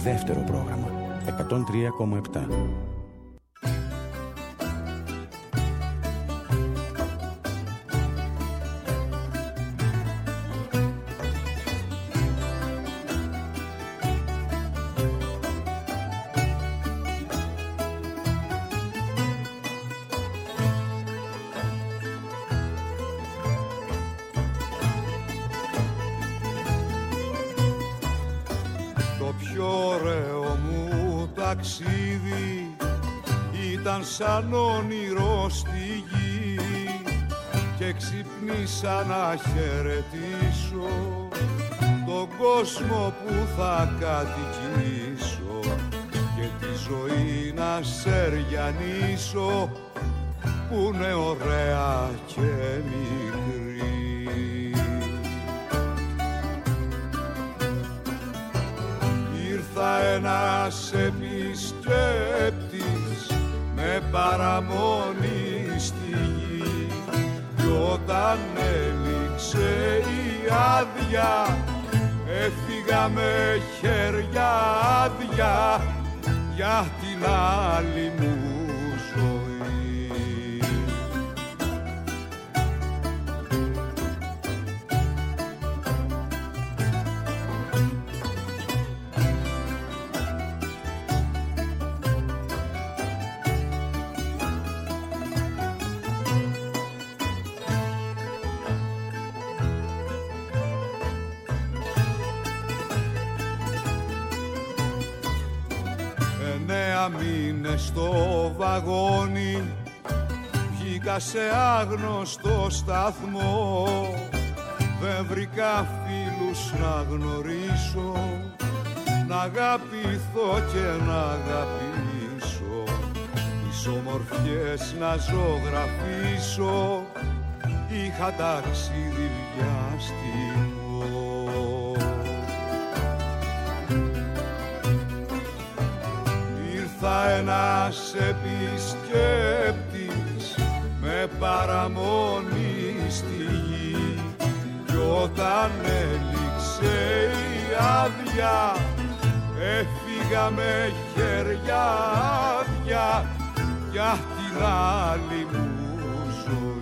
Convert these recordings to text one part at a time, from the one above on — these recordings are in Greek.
δεύτερο πρόγραμμα 103,7. Ήταν σαν όνειρο στη γη και ξυπνήσα να χαιρετήσω τον κόσμο που θα κατοικήσω και τη ζωή να σεριανίσω που είναι ωραία και μικρή. Ήρθα ένας επισκέπτης με παραμονή στη γη κι όταν έληξε η άδεια έφυγα με χέρια άδεια για την άλλη μου ζωή. Μείνες στο βαγόνι, βγήκα σε άγνωστο σταθμό, δεν βρήκα φίλους να γνωρίσω, να αγαπηθώ και να αγαπήσω, τις ομορφιές να ζωγραφίσω, είχα ταξίδι βιαστικό. Ένας επισκέπτης με παραμονή στη γη κι όταν έληξε η άδεια έφυγα με χέρια άδεια για την άλλη μου ζωή.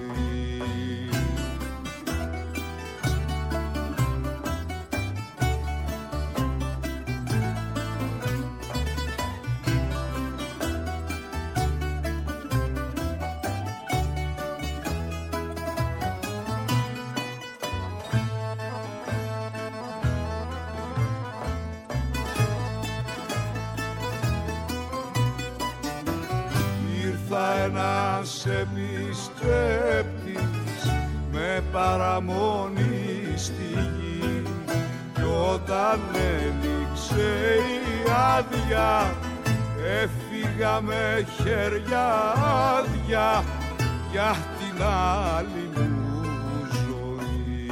Ένας επισκέπτης με παραμονή στη γη κι όταν έληξε η άδεια έφυγα με χέρια άδεια για την άλλη μου ζωή.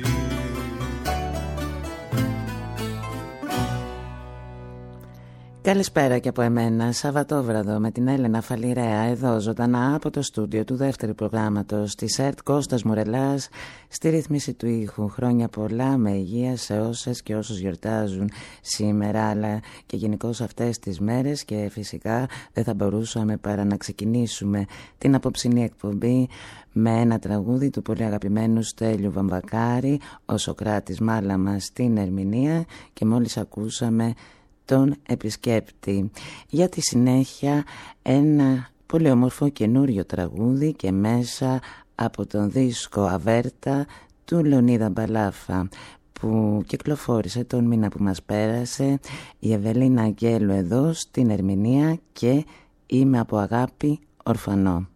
Καλησπέρα και από εμένα, Σαββατόβραδο με την Έλενα Φαλιρέα, εδώ ζωντανά από το στούντιο του δεύτερου προγράμματος της ΕΡΤ, Κώστας Μουρελάς, στη ρύθμιση του ήχου. Χρόνια πολλά, με υγεία σε όσες και όσους γιορτάζουν σήμερα, αλλά και γενικώς αυτές τις μέρες, και φυσικά δεν θα μπορούσαμε παρά να ξεκινήσουμε την απόψινή εκπομπή με ένα τραγούδι του πολύ αγαπημένου Στέλιου Βαμβακάρη, ο Σωκράτης Μάλαμα στην ερμηνεία, και μόλις ακούσαμε τον επισκέπτη. Για τη συνέχεια ένα πολύ όμορφο καινούριο τραγούδι και μέσα από τον δίσκο Αβέρτα του Λεωνίδα Μπαλάφα, που κυκλοφόρησε τον μήνα που μας πέρασε, η Ευελίνα Αγγέλου εδώ στην ερμηνεία και «Είμαι από αγάπη ορφανό».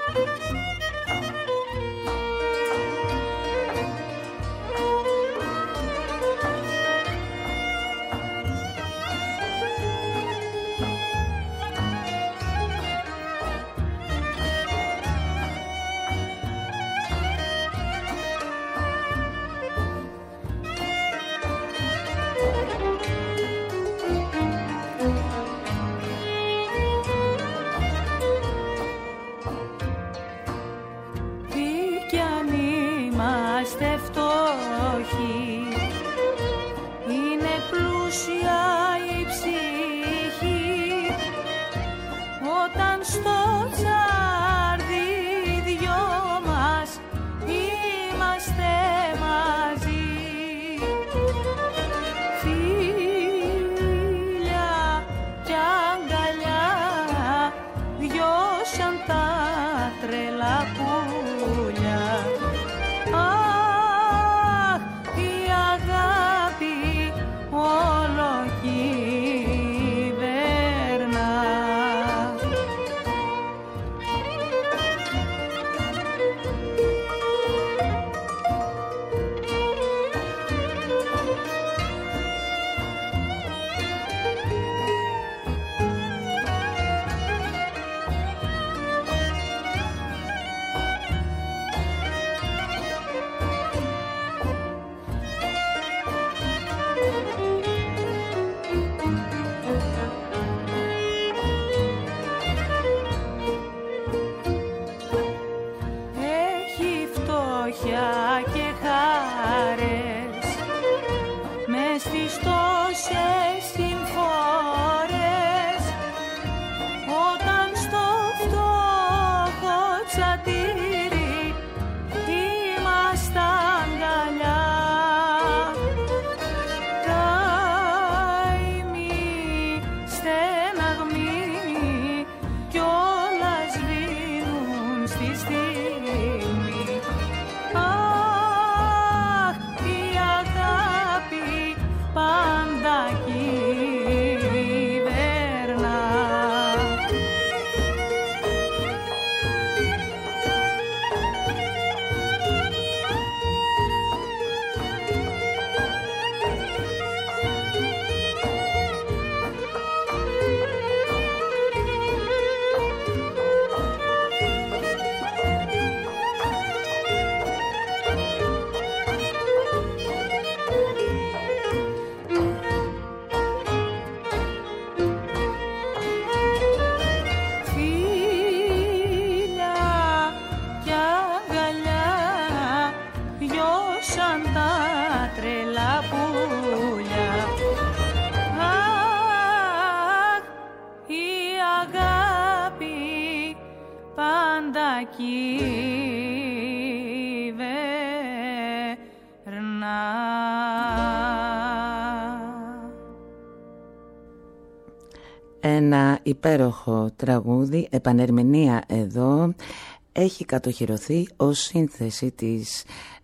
Ένα υπέροχο τραγούδι, επανερμηνεία εδώ, έχει κατοχυρωθεί ως σύνθεση της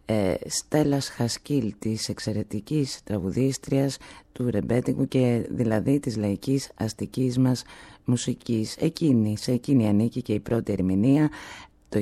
Στέλλας Χασκίλ, της εξαιρετικής τραγουδίστριας του ρεμπέτικου και δηλαδή της λαϊκής αστικής μας μουσικής. Σε εκείνη ανήκει και η πρώτη ερμηνεία το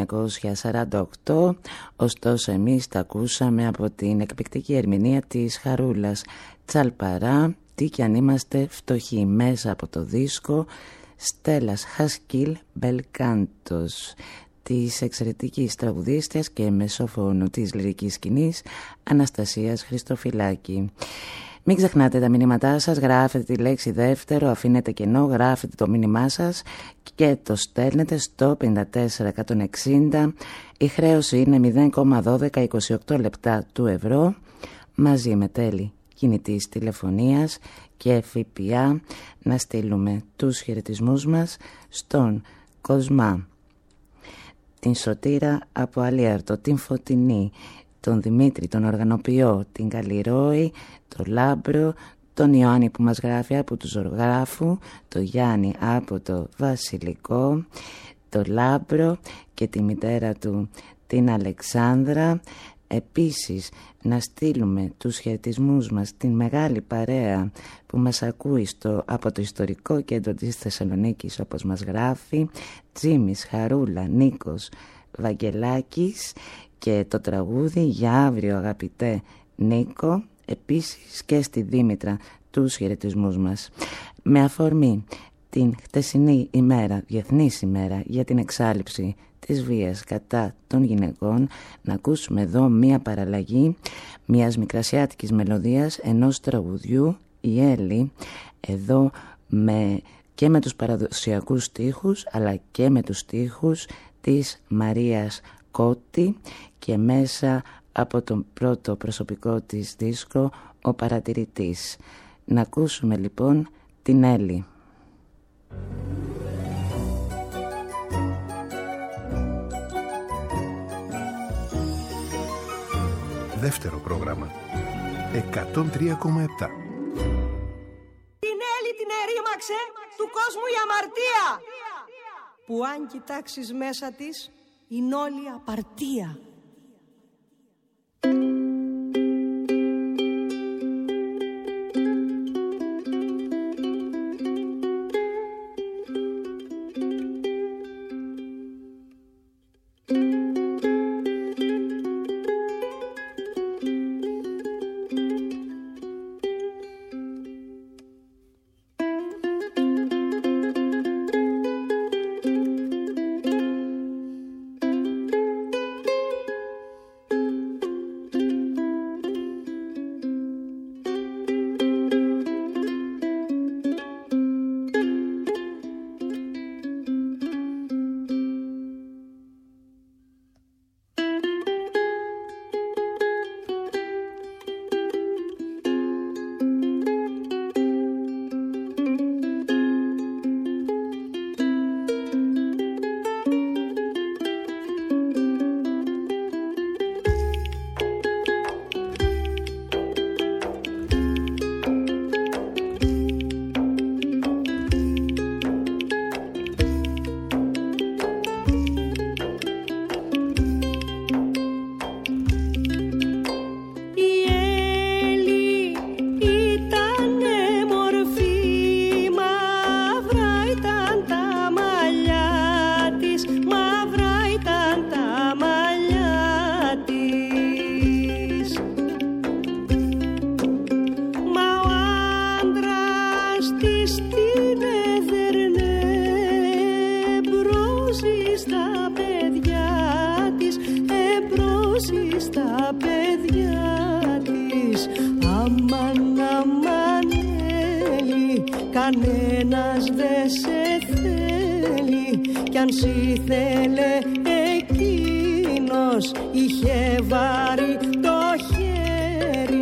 1948, ωστόσο εμείς τα ακούσαμε από την εκπληκτική ερμηνεία της Χαρούλας Τσαλπαρά, τι κι αν είμαστε φτωχοί, μέσα από το δίσκο Στέλλας Χασκίλ Μπελκάντος, της εξαιρετικής τραγουδίστριας και μεσόφωνου της λυρικής σκηνής Αναστασίας Χριστοφυλάκη. Μην ξεχνάτε τα μηνύματά σας, γράφετε τη λέξη δεύτερο, αφήνετε κενό, γράφετε το μήνυμά σας και το στέλνετε στο 54160. Η χρέωση είναι 0,1228 λεπτά του ευρώ, μαζί με τέλη κινητής τηλεφωνίας και ΦΠΑ. Να στείλουμε τους χαιρετισμούς μας στον Κοσμά, την Σωτήρα από Αλίαρτο, την Φωτεινή, τον Δημήτρη, τον Οργανοποιό, την Καλλιρόη, τον Λάμπρο, τον Ιωάννη που μας γράφει από του Ζωγράφου, τον Γιάννη από το Βασιλικό, τον Λάμπρο και τη μητέρα του την Αλεξάνδρα, επίσης να στείλουμε τους χαιρετισμούς μας στην μεγάλη παρέα που μας ακούει από το ιστορικό κέντρο της Θεσσαλονίκης, όπως μας γράφει Τζίμις, Χαρούλα, Νίκος, Βαγγελάκης, και το τραγούδι για αύριο, αγαπητέ Νίκο, επίσης και στη Δήμητρα τους χαιρετισμούς μας. Με αφορμή την χτεσινή ημέρα, Διεθνής ημέρα για την εξάλειψη της βίας κατά των γυναικών, να ακούσουμε εδώ μία παραλλαγή μιας μικρασιάτικης μελωδίας, ενός τραγουδιού, η Έλλη, εδώ και με τους παραδοσιακούς στίχους αλλά και με τους στίχους της Μαρίας Κώτη και μέσα από τον πρώτο προσωπικό της δίσκο «Ο Παρατηρητής». Να ακούσουμε λοιπόν την Έλλη. Δεύτερο πρόγραμμα 103,7. Την Έλλη την ερήμαξε του κόσμου η αμαρτία, που αν κοιτάξεις μέσα της είναι όλη απαρτία. Κανένας δε σε θέλει, κι αν σ' θέλε εκείνος είχε βάρει το χέρι.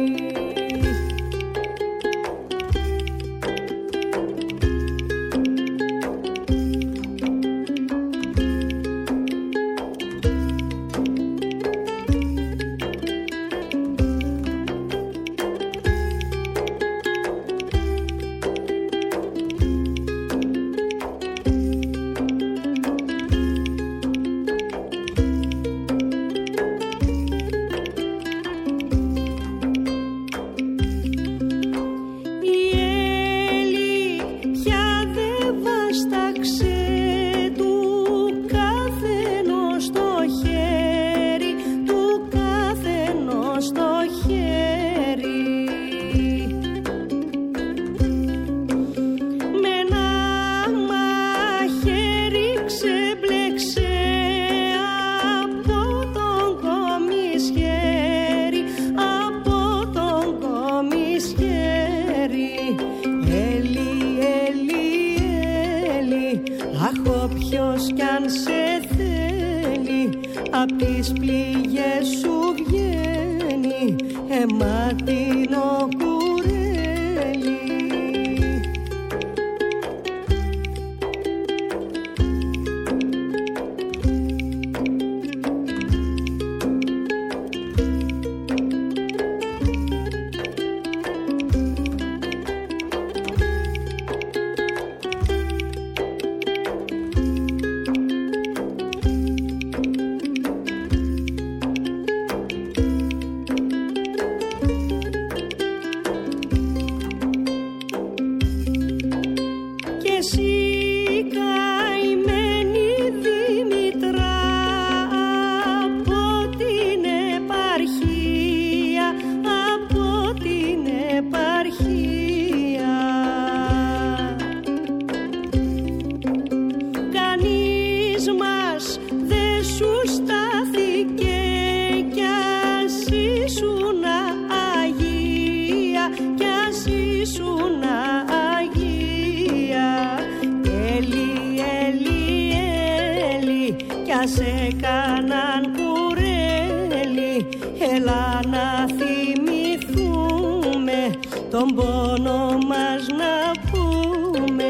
για σε κάναν κουρέλι. Έλα να θυμηθούμε τον πόνο μας να πούμε.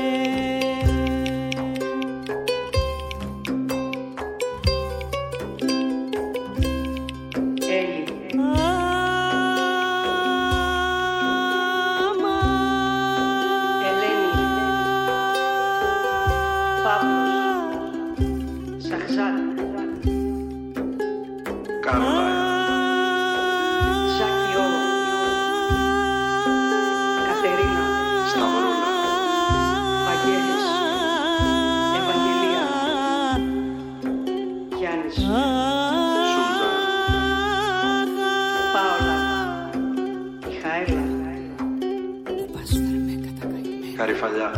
Καρυφαλιά.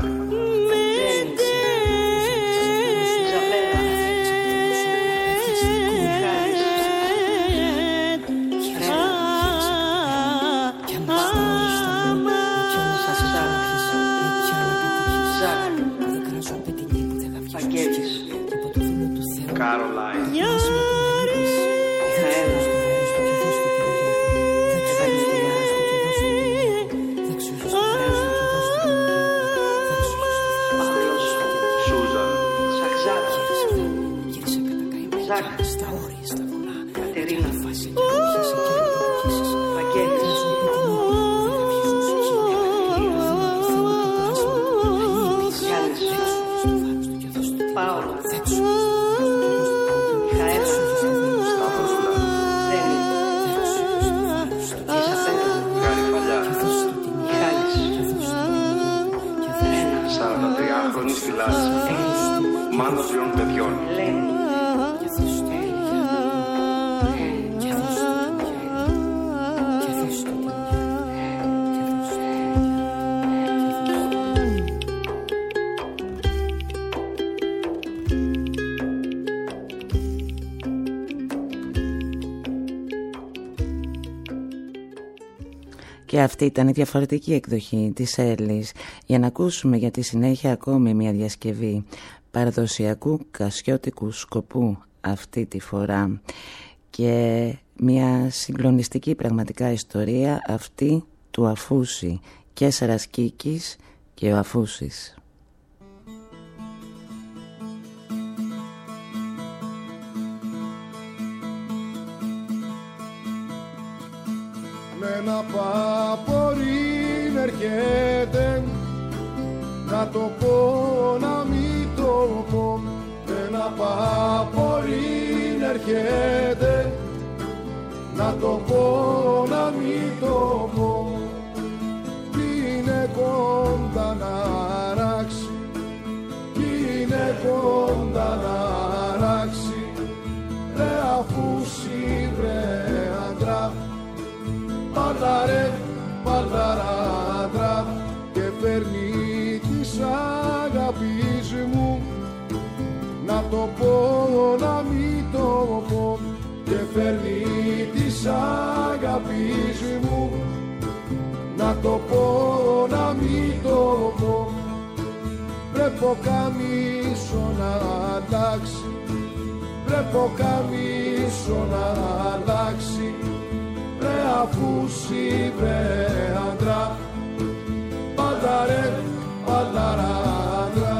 Και αυτή ήταν η διαφορετική εκδοχή της Έλλης, για να ακούσουμε για τη συνέχεια ακόμη μια διασκευή παραδοσιακού κασιώτικου σκοπού αυτή τη φορά και μια συγκλονιστική πραγματικά ιστορία αυτή του Αφούση, Κέσσαρας Κίκης και ο Αφούσης. Ένα παπορήν έρχεται, να το πω να μην το πω. Ένα παπορήν έρχεται, να το πω να μην το πω. Είναι κοντά να ράξει, είναι κοντά να ράξει. Ρε Αφούση βρε άντρα, παλάρε, παλαράντρα, και φέρνει της αγάπης μου, να το πω να μην το πω. Και φέρνει της αγάπης μου, να το πω να μην το πω. Βλέπω καμίσο να αλλάξει, βλέπω καμίσο να αλλάξει. Ρε Αφούση βρε άντρα, παλάρε, παλαράντρα.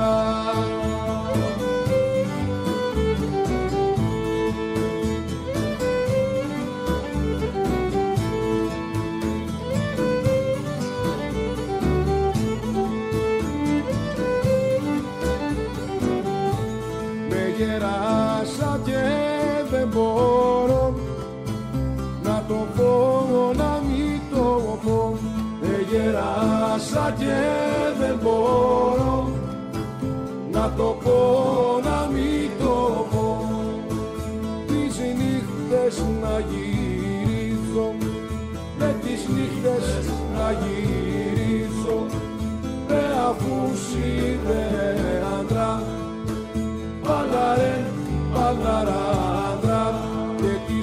Με γεράσα και δεν μπορώ να το πω να μην το πω. Γεράσα και δεν μπορώ να το πω να μην το πω. Τις νύχτες να γυρίσω, με τις νύχτες να γυρίσω. Ρε Αφούση βρε άντρα, παλάρε, παλαράντρα, και τις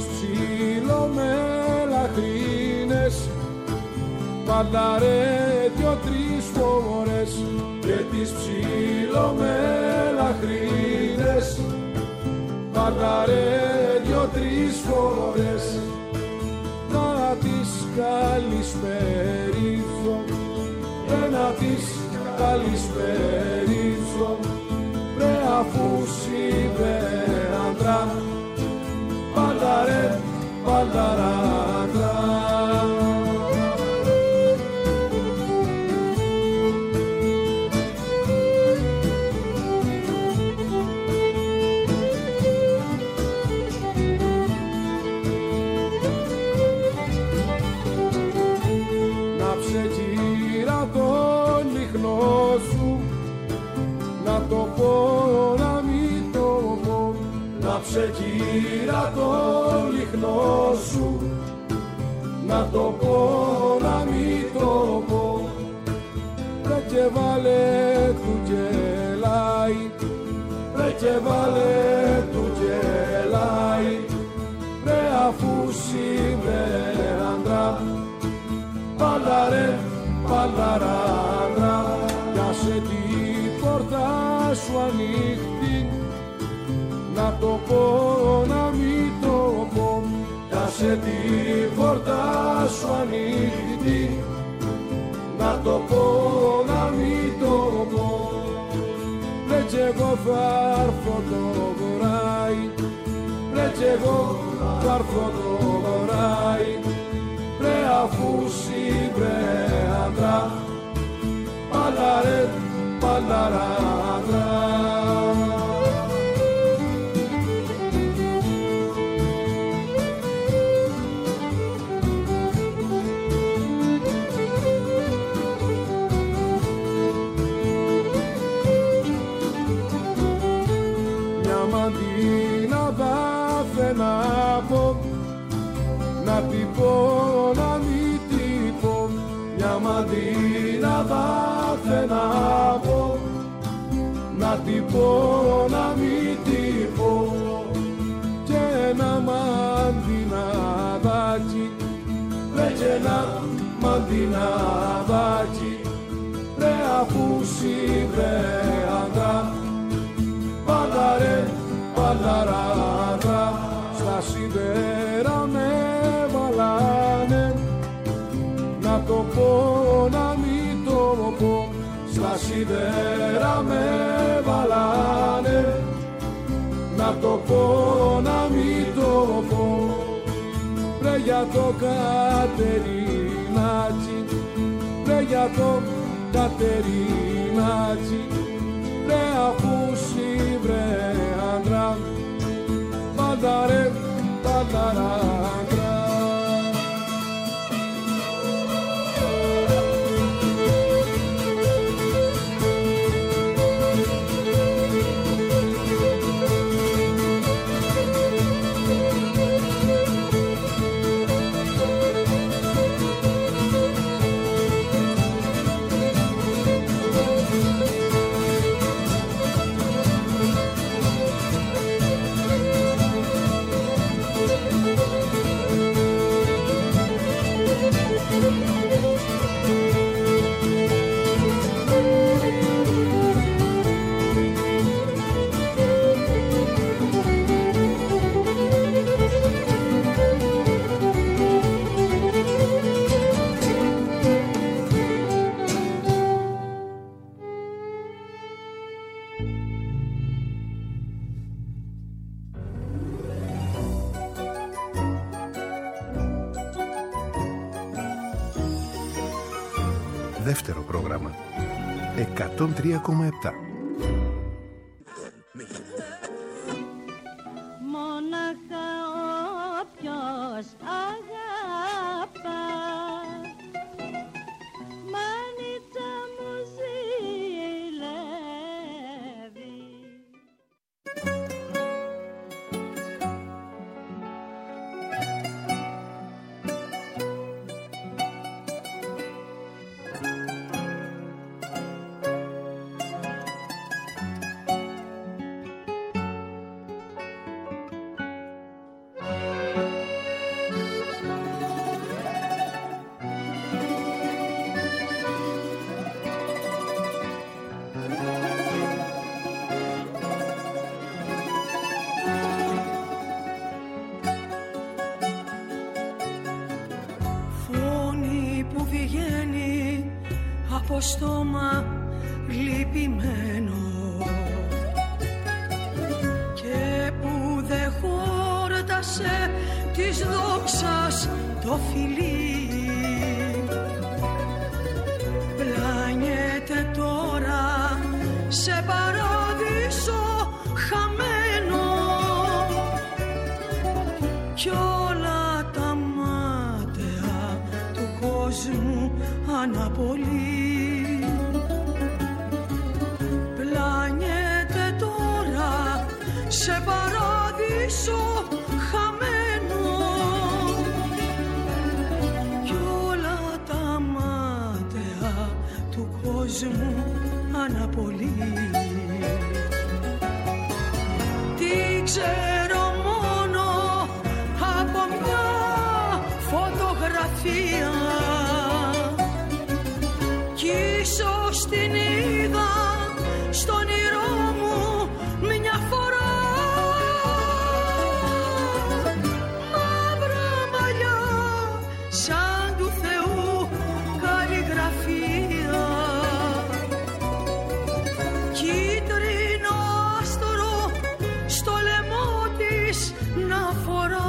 ψιλομελαχρίνες παλάρε 2-3 φορές. Και τις ψιλομελαχρίνες Πάντα ρε δυο-τρεις φορές να της καλησπερίσω, να της καλησπερίσω, βρε αφού είπε άντρα, πάντα ρε παλταράντρα. Το πω να μην το πω, να ξεκύρα το λιχνό σου, να το πω να μην το πω, ρε και βάλε του γελάει, ρε και βάλε του γελάει, ρε αφού σήμερα άντρα, πάντα ρε παλταράντρα, για σε την πόρτα σου ανοιχτή, να το πω να μην το πω, κάσε την πόρτα σου ανοιχτή, να το πω να μην το πω, ρε κι εγώ θα έρθω το βράδυ, ρε κι εγώ θα έρθω το βράδυ, ρε αφού σύμπρε άντρα, πάντα ρε παλταράντρα. Μια μαντίνα βάθαινα πω, να την πω να μην την πω, μια μαντίνα βάθαινα πω, να την πω να μην την πω, και ένα μαντιναδάκι, ρε και ένα μαντιναδάκι, ρε αφού σύμπρε άντρα, πάντα ρε παλταράντρα, στα σίδερα με βάλανε, να το πω να μην το πω, στα σίδερα με βάλανε, να το πω να μην το πω, ρε για το Κατερινάκι, ρε για το Κατερινάκι, ρε αφού σύμπρε άντρα, πάντα ρε παλταράντρα. Δεύτερο πρόγραμμα 103,7. Μόναχα όποιος αγαπά, μάνιτσα μου ζηλεύει. έχω στόμα λυπημένο και που δεν χόρτασε της δόξας το φιλί, πλάνιεται τώρα σε παράδεισο χαμένο κι όλα τα μάταια του κόσμου αναπολύ. Πλάνιεται τώρα σε παράδεισο χαμένο κι όλα τα μάταια του κόσμου αναπολύ. Τι ξέρω μόνο από μια φωτογραφία κι ίσως την είδα στον όνειρό μου μια φορά. Μαύρα μαλλιά σαν του Θεού καλλιγραφία, κίτρινο άστρο στο λαιμό της να φορά.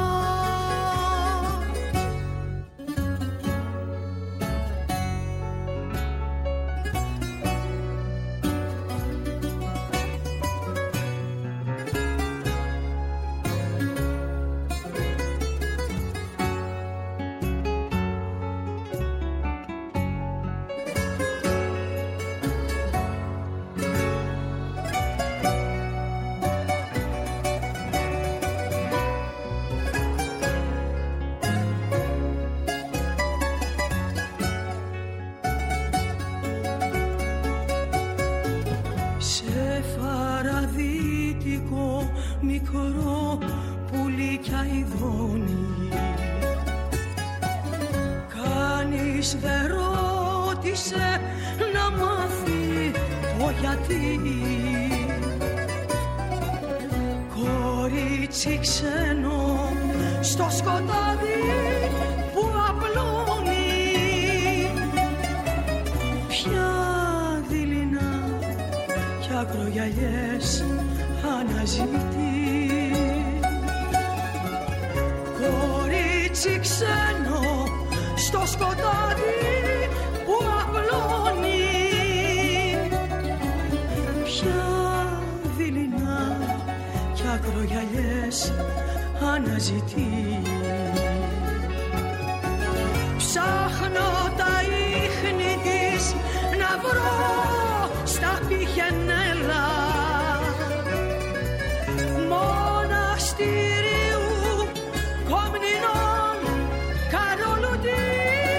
Μικρό πουλί κι αηδόνι, κανείς δεν ρώτησε να μάθει το γιατί. Κορίτσι ξένο στο σκοτάδι που απλώνει, πια δειλινά κι ακρογιαλιές αναζητεί. Κορίτσι ξένο στο σκοτάδι που απλώνει, πια δειλινά κι ακρογιαλιές αναζητεί. Ψάχνω τα ίχνη της να βρω στα πηγενέλα μοναστηρίου Κομνηνών Καρολουτή.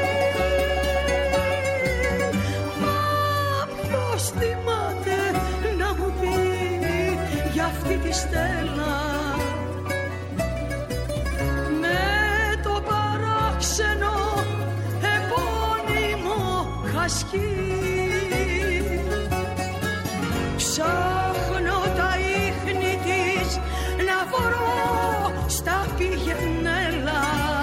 Μα ποιος θυμάται να μου πει για αυτή τη στέλα, με το παράξενο επώνυμο χασκί. Ψάχνω τα ίχνη της να βρω στα πηγενέλα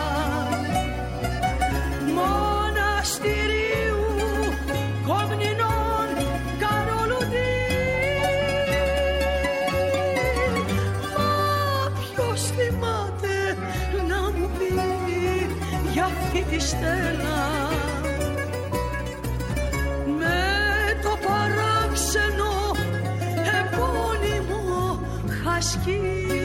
μοναστηρίου Κομνηνών Καρολουτή. Μα ποιος θυμάται να μου πει για αυτή τη στέλα, με το παράξενο επώνυμο χασκί.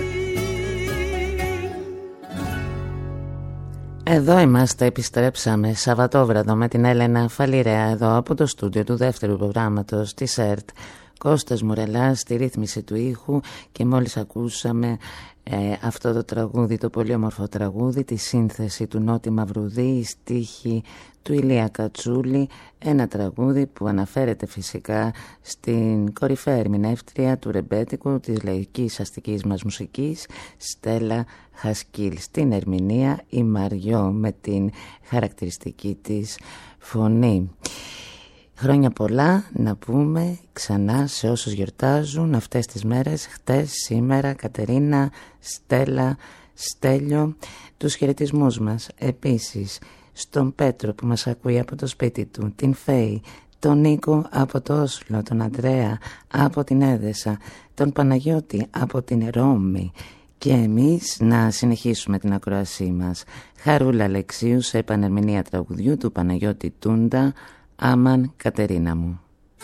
Εδώ είμαστε, επιστρέψαμε Σαββατόβραδο με την Έλενα Φαλιρέα εδώ από το στούντιο του δεύτερου προγράμματος της ΕΡΤ. Κώστας Μουρελάς στη ρύθμιση του ήχου και μόλις ακούσαμε αυτό το τραγούδι, το πολύ όμορφο τραγούδι, τη σύνθεση του Νότι Μαυρουδή, η στίχη του Ηλία Κατσούλη, ένα τραγούδι που αναφέρεται φυσικά στην κορυφαία ερμηνεύτρια του ρεμπέτικου της λαϊκής αστικής μας μουσικής, Στέλλα Χασκίλ. Στην ερμηνεία η Μαριό με την χαρακτηριστική της φωνή. Χρόνια πολλά να πούμε ξανά σε όσους γιορτάζουν αυτές τις μέρες, χτες, σήμερα, Κατερίνα, Στέλλα, Στέλιο, τους χαιρετισμούς μας. Επίσης στον Πέτρο που μας ακούει από το σπίτι του, την Φέη, τον Νίκο από το Όσλο, τον Αντρέα από την Έδεσα, τον Παναγιώτη από την Ρώμη και εμείς να συνεχίσουμε την ακροασή μας. Χαρούλα Αλεξίου σε επανερμηνία τραγουδιού του Παναγιώτη Τούντα, Άμαν Κατερίνα μου.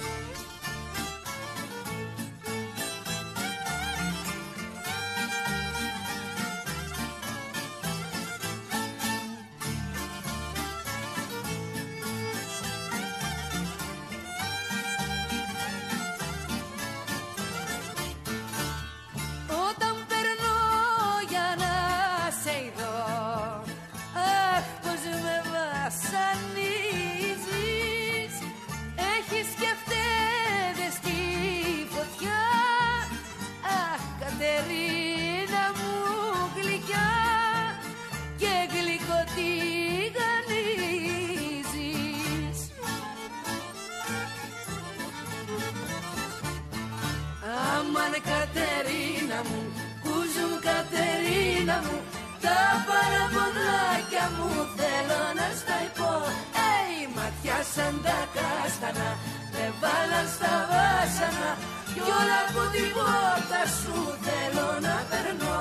Κατερίνα μου, κουζουμ Κατερίνα μου, τα παραπονάκια μου θέλω να στα πω. Ματιά σαν τα κάστανα, με βάλαν στα βάσανα, κι όλα από την πόρτα σου θέλω να περνώ.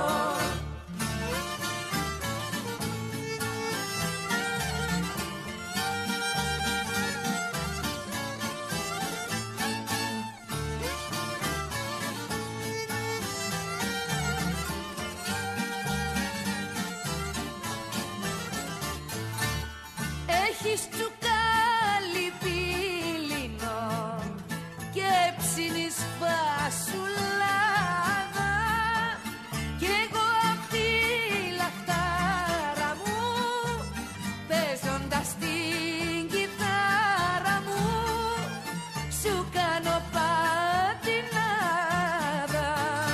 Έχεις τσουκάλι πύλινο και ψήνεις φασουλάδα κι εγώ απ' τη λαχτάρα μου παίζοντας την κιθάρα μου σου κάνω πατινάδα.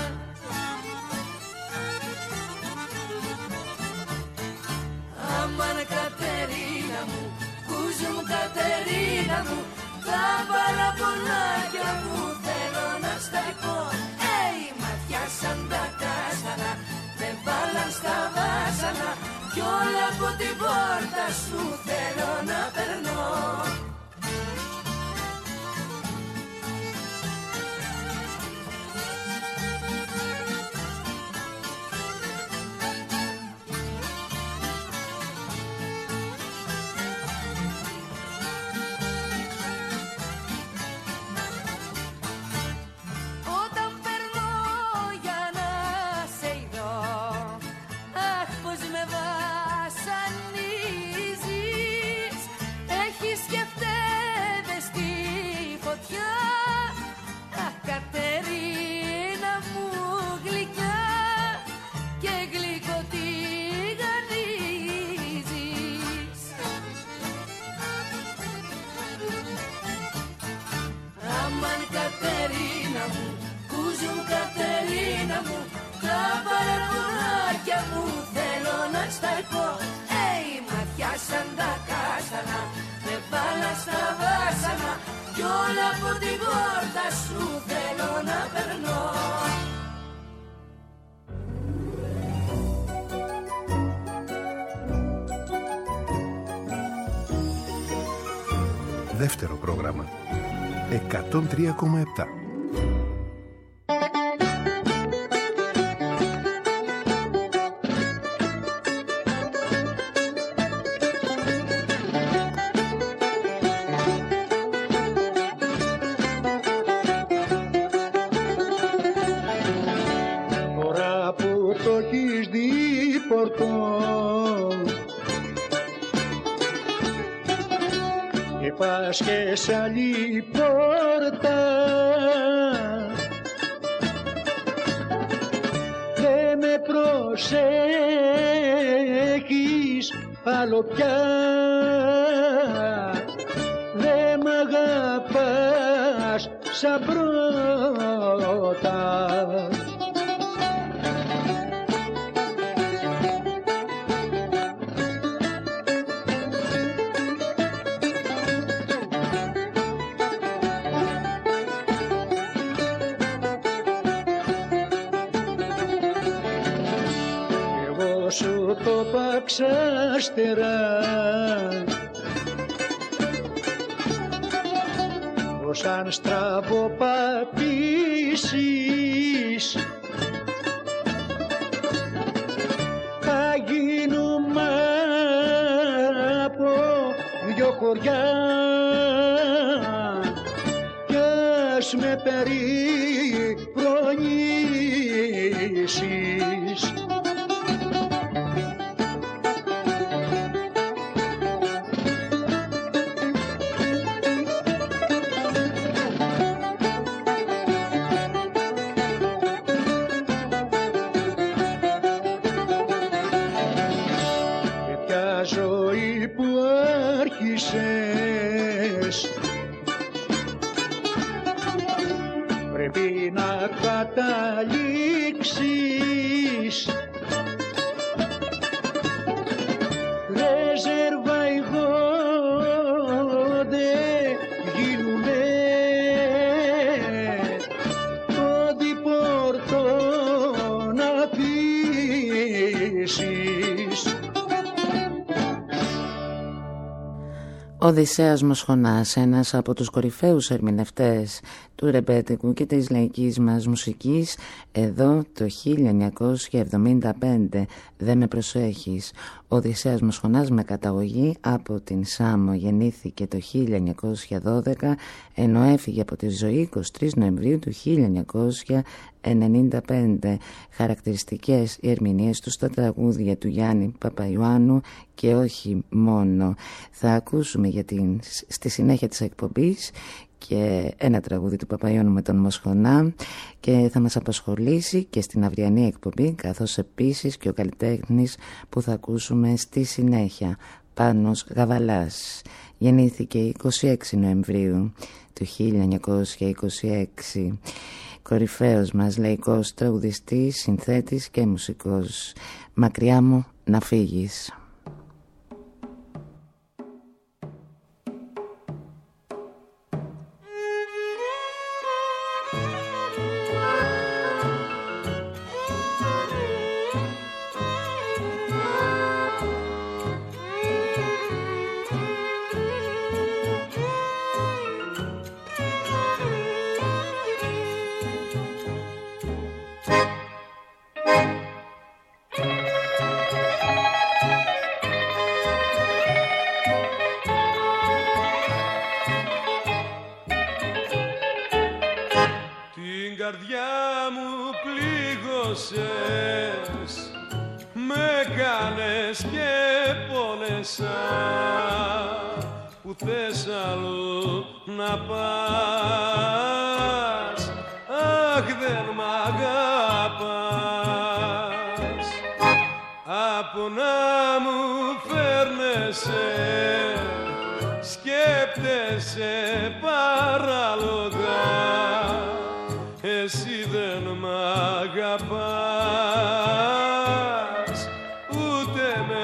Αμάν Κατερίνα μου, κουζουμ Κατερίνα μου, τα παραπονάκια μου θέλω να στα πω. Ματιά σαν τα κάστανα, με βάλαν στα βάσανα, κι όλα από την πόρτα σου θέλω να περνώ. Κατερίνα μου γλυκιά και γλυκό τηγανίζεις. Αμάν Κατερίνα μου, κουζουμ Κατερίνα μου, τα παραπονάκια μου θέλω να στα πω. Ματιά σαν τα κάστανα, με βάλα στα βάσανα, κι όλα από την πόρτα σου θέλω να περνώ. Δεύτερο πρόγραμμα 103,7. Και σ' άλλη πόρτα δε με προσέχεις άλλο πια, δε μ' αγαπάς σαν πρώτα. Το παξάστερα Εκτός αν στραβοπατήσεις θα γίνουμε από δυο χωριά κι ας με περιφρονήσεις. Πρέπει να καταλήξεις ρεζέρβα εγώ δεν γίνουνε το διπόρτο να πείσεις. Ο Οδυσσέας Μοσχονάς, ένας από τους κορυφαίους ερμηνευτές του ρεμπέτικου και της λαϊκής μας μουσικής, εδώ το 1975, «Δεν με προσέχεις». Ο Οδυσσέας Μοσχονάς, με καταγωγή από την Σάμο, γεννήθηκε το 1912, ενώ έφυγε από τη ζωή 23 Νοεμβρίου του 1995. Χαρακτηριστικές οι ερμηνείες του στα τραγούδια του Γιάννη Παπαϊωάννου και όχι μόνο. Θα ακούσουμε στη συνέχεια της εκπομπής και ένα τραγούδι του Παπαϊωάννου με τον Μοσχονά και θα μας απασχολήσει και στην αυριανή εκπομπή, καθώς επίσης και ο καλλιτέχνης που θα ακούσουμε στη συνέχεια, Πάνος Γαβαλάς. Γεννήθηκε 26 Νοεμβρίου του 1926. Κορυφαίος μας λαϊκός τραγουδιστής, συνθέτης και μουσικός. «Μακριά μου να φύγεις». Που θες αλλού να πας, αχ δεν μ' αγαπάς. Από να μου φέρνεσαι, σκέπτεσαι παράλογα, εσύ δεν μ' αγαπάς, ούτε με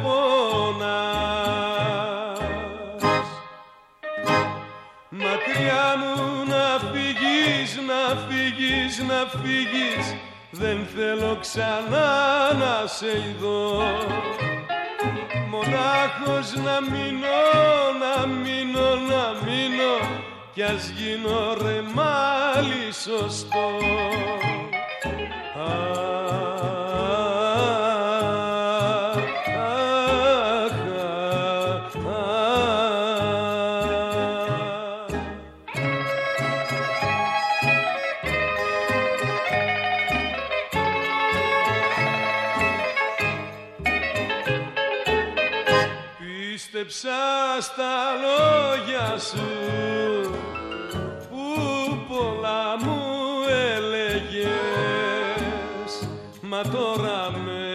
πονάς. Μακριά μου να φύγεις, να φύγεις, να φύγεις, δεν θέλω ξανά να σε ειδώ. Μονάχος να μείνω, να μείνω, να μείνω, κι ας γίνω ρεμάλι σωστό. Πίστεψα στα λόγια σου που πολλά μου έλεγες, μα τώρα με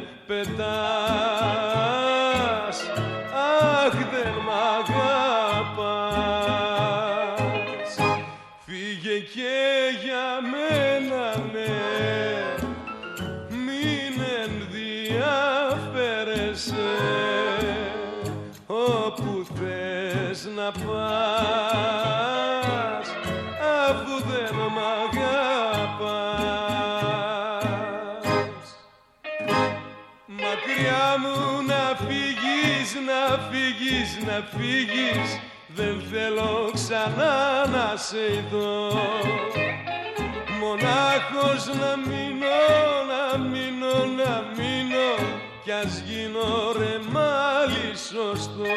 πετάς, αχ δεν μ' αγαπάς. Φύγε και για μένα ναι, μην ενδιαφέρεσαι, όπου θες να πας, αφού δεν μ' αγαπάς. Μακριά μου να φύγεις, να φύγεις, να φύγεις, δεν θέλω ξανά να σε ειδώ. Μονάχος να μείνω, να μείνω, να μείνω κι ας γίνω ρεμάλι σωστό.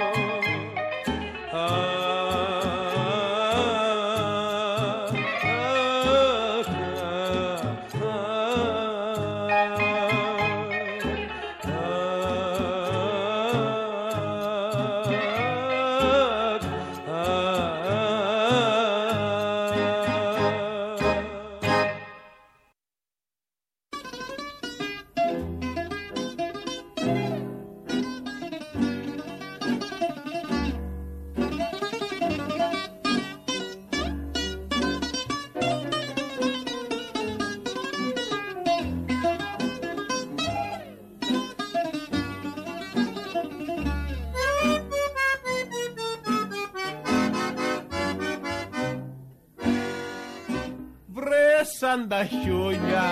Σαν τα χιόνια,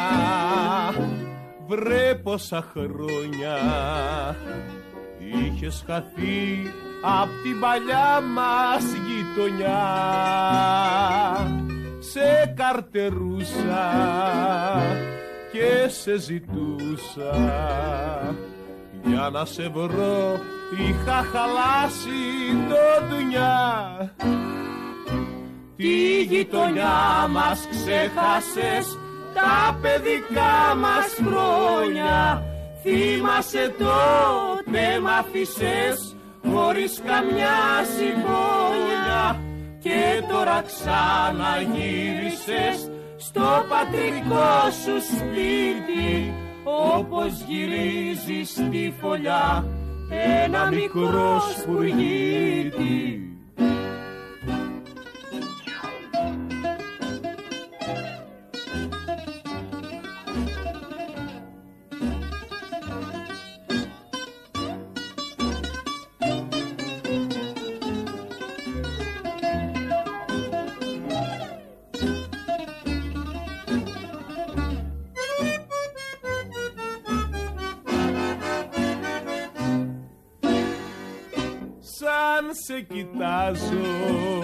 βρε πόσα χρόνια είχες χαθεί απ' την παλιά μας γειτονιά. Σε καρτερούσα και σε ζητούσα, για να σε βρω είχα χαλάσει το ντουνιά. Τη γειτονιά μας ξέχασες, τα παιδικά μας χρόνια. Θυμάσαι τότε μ' άφησες χωρίς καμιά συμπόνια. Και τώρα ξαναγύρισες στο πατρικό σου σπίτι, όπως γυρίζει στη φωλιά ένα μικρό σπουργίτι. Σε κοιτάζω,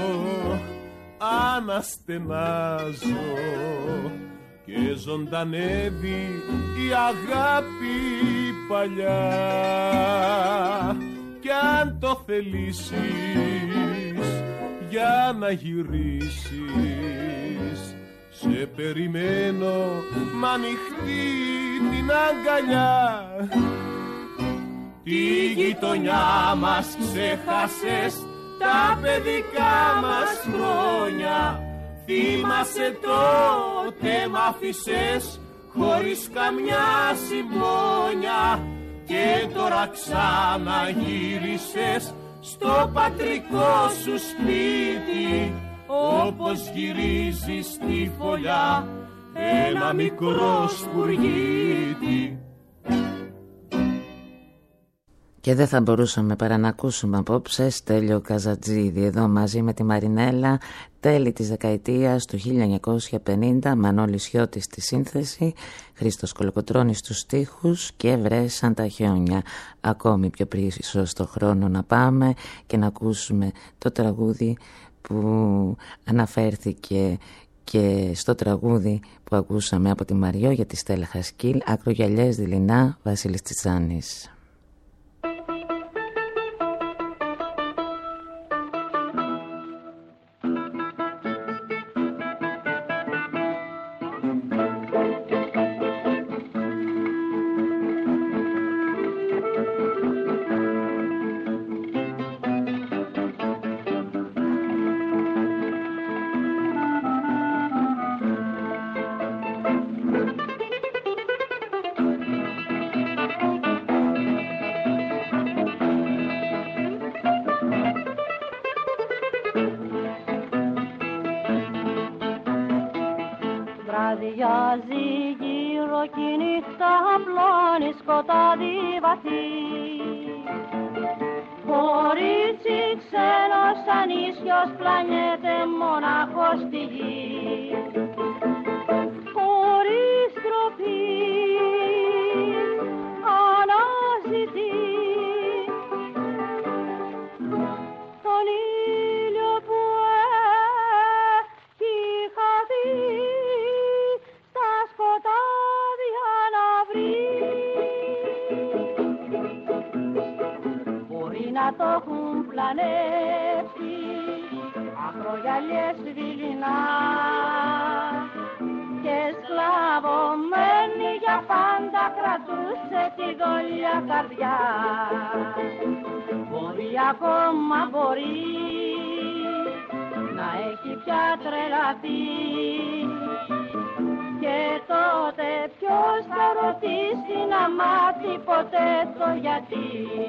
αναστενάζω και ζωντανεύει η αγάπη παλιά. Κι αν το θελήσεις για να γυρίσεις, σε περιμένω μ' ανοιχτή την αγκαλιά. Τη γειτονιά μας ξέχασες, τα παιδικά μας χρόνια. Θυμάσαι τότε μ' άφησες χωρίς καμιά συμπόνια. Και τώρα ξαναγύρισες στο πατρικό σου σπίτι, όπως γυρίζει στη φωλιά ένα μικρό σπουργίτι. Και δεν θα μπορούσαμε παρά να ακούσουμε απόψε Στέλιο Καζατζίδη εδώ μαζί με τη Μαρινέλα, τέλη της δεκαετίας του 1950, Μανώλης Χιώτης στη σύνθεση, Χρήστος Κολοκοτρώνης στους στίχους και Βρε σαν τα χιόνια. Ακόμη πιο πίσω στο χρόνο να πάμε και να ακούσουμε το τραγούδι που αναφέρθηκε και στο τραγούδι που ακούσαμε από τη Μαριό για τη Στέλλα Χασκίλ, Ακρογιαλιές δειλινά, Βασίλης Τσιτσάνης. Βραδιάζει γύρω κι η νύχτα απλώνει σκοτάδι βαθύ. Κορίτσι ξένο σαν ίσιος πλανιέται μονάχος στη γη. Χωρίς τροπή αναζητεί τον το έχουν πλανέψει ακρογιαλιές δειλινά και σκλαβωμένη για πάντα κρατούσε τη δόλια καρδιά. Μπορεί ακόμα μπορεί να έχει πια τρελαθεί και τότε ποιος θα ρωτήσει να μάθει ποτέ το γιατί.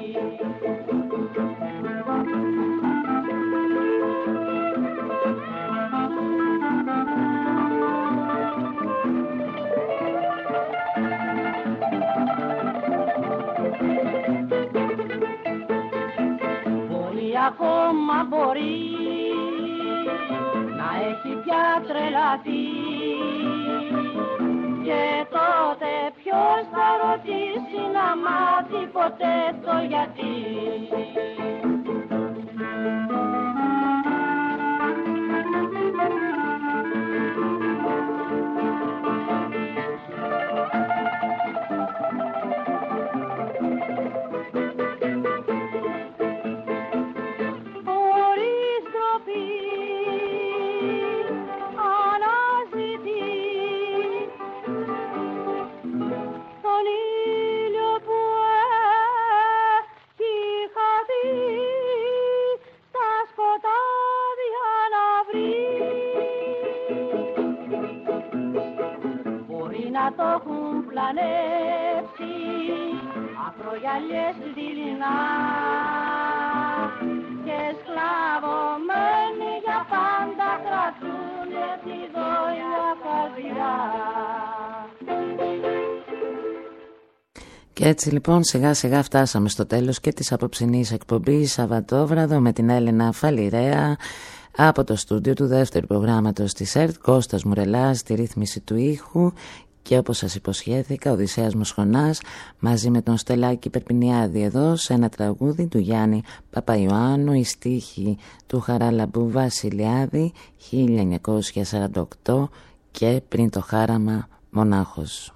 Μπορεί ακόμα μπορεί να έχει πια τρελαθεί και τότε ποιος θα ρωτήσει να μάθει ποτέ το γιατί. Το έχουν πλανέψει ακρογιαλιές δειλινά και σκλαβωμένοι για πάντα κρατούνε τη δόλια καρδιά. Και έτσι λοιπόν σιγά σιγά φτάσαμε στο τέλος και της απόψινής εκπομπής Σαββατόβραδο με την Έλενα Φαλιρέα από το στούντιο του δεύτερου προγράμματος της ΕΡΤ, Κώστας Μουρελάς στη ρύθμιση του ήχου. Και όπως σας υποσχέθηκα, Οδυσσέας Μοσχονάς μαζί με τον Στελάκη Περπινιάδη εδώ σε ένα τραγούδι του Γιάννη Παπαϊωάννου, η στίχη του Χαράλαμπου Βασιλιάδη 1948 και πριν το χάραμα μονάχος.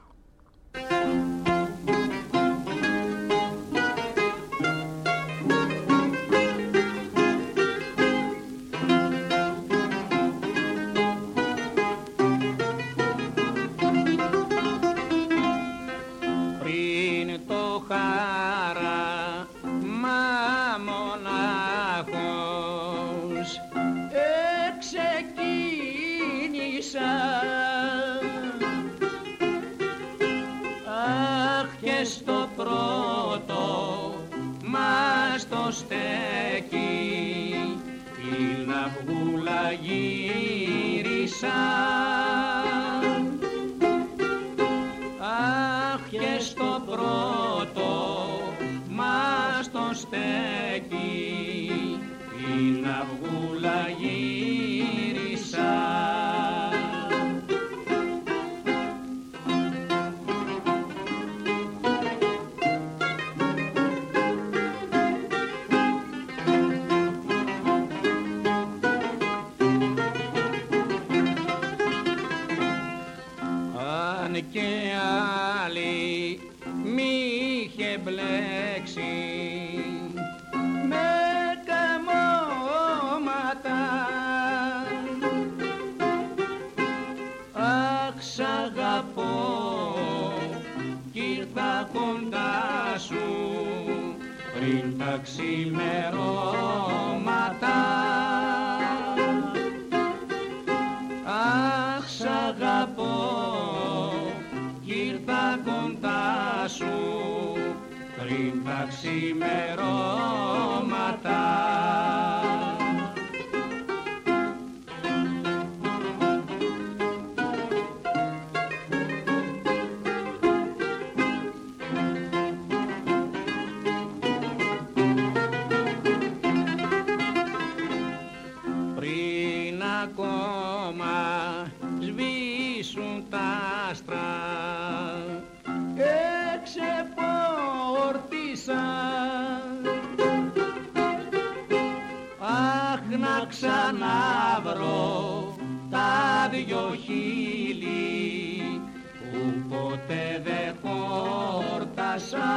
Ποτέ δεν χόρτασα